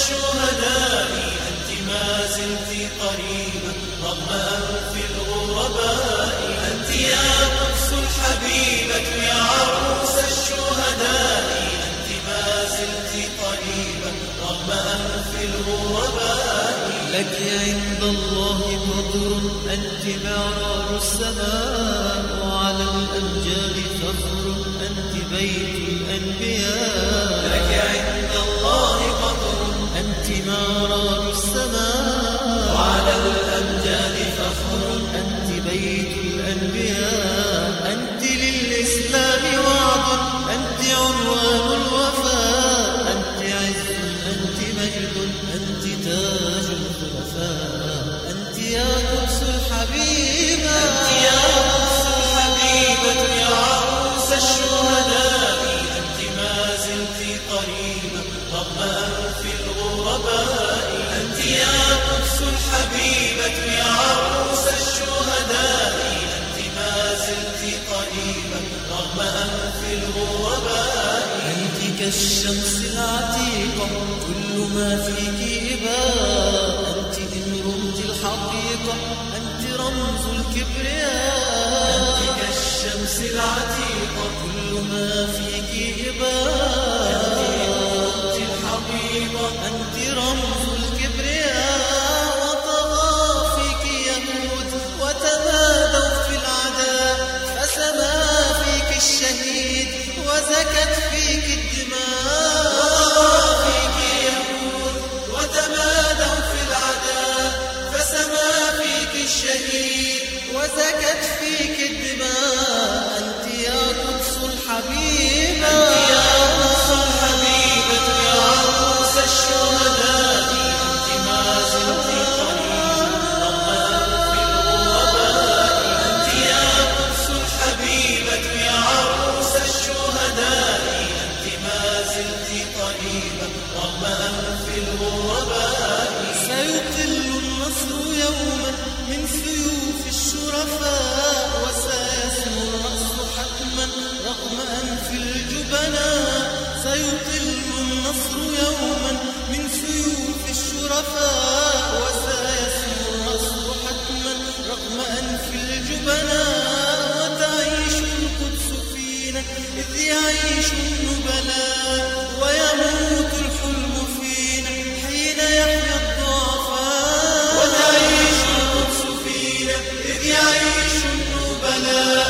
الشهداء أنت ما زلت قريبا رغم أنف الغرباء. أنت يا قدس الحبيبة يا عروس الشهداء أنت ما زلت قريبا رغم أنف الغرباء. لك عند الله قدر أنت معراج السماء وعلى الأمجاد فخر أنت بيت الأنبياء. لك عند الله قدر أنت معراج السماء وعلى الأمجاد فخر أنت بيت الأنبياء. أنت للإسلام وعد أنت عنوان الوفاء. أنت عز أنت مجد أنت تاج الخلفاء. أنت يا قدس الحبيبة أنت يا قدس الحبيبة يا عروس الشهداء أنت ما زلت قريبا رغم أنف الغرباء. أنت يا قدس الحبيبة يا عروس الشهداء أنت ما زلت قريبا رغم أنف الغرباء. أنت كالشمس العتيقة كل ما فيك إباء. أنت إن رمت الحقيقة أنت رمز الكبرياء. أنت كالشمس العتيقة كل ما فيك إباء. أنت إن رمت الحقيقة أنت رمز الكبرياء. وطغى فيك يهود وتمادوا في العداء فسما فيك الشهيد وزكت فيك الدماء. وطغى فيك يهود وتمادوا في العداء فسما فيك الشهيد وزكت فيك الدماء. أنت يا قدس الحبيبة أنت يا قدس الحبيبة يا عروس الشهداء أنت ما زلت قريبا رغم أنف الغرباء. أنت يا قدس الحبيبة يا عروس الشهداء أنت ما زلت قريبا رغم أنف الغرباء. سيطل النصر يوما من سيوف الشرفاء وسيسمو الرأس حتما رغم أنف الجبناء. سيطل النصر يوما من سيوف الشرفاء وسيسمو الرأس حتما رغم أنف الجبناء. وتعيش القدس فينا إذ يعيش النبلاء ويموت الحلم فينا حين يحيا الضعفاء. وتعيش القدس فينا إذ يعيش النبلاء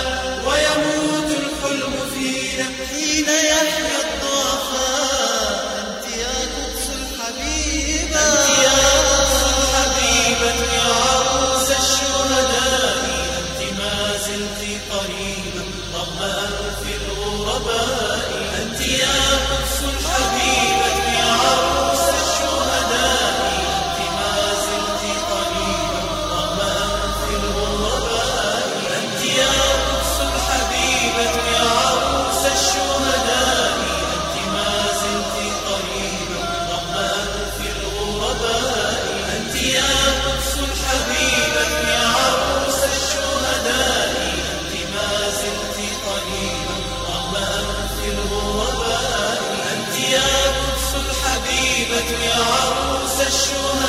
ويموت الحلم فينا حين يحيا الضعفاء. أنت يا قدس الحبيبة أنت يا قدس الحبيبة يا عروس الشهداء أنت ما زلت قريبا رغم أنف الغرباء. أنت يا قدس الحبيبة يا عروس الشهداء أنت ما زلت قريبا رغم أنف الغرباء. أنت يا قدس الحبيبة يا عروس الشهداء أنت ما زلت قريبا رغم أنف الغرباء. أنت يا قدس الحبيبة يا عروس الشهداء أنت ما زلت قريبا رغم أنف الغرباء. أنت يا قدس الحبيبة يا عروس الشهداء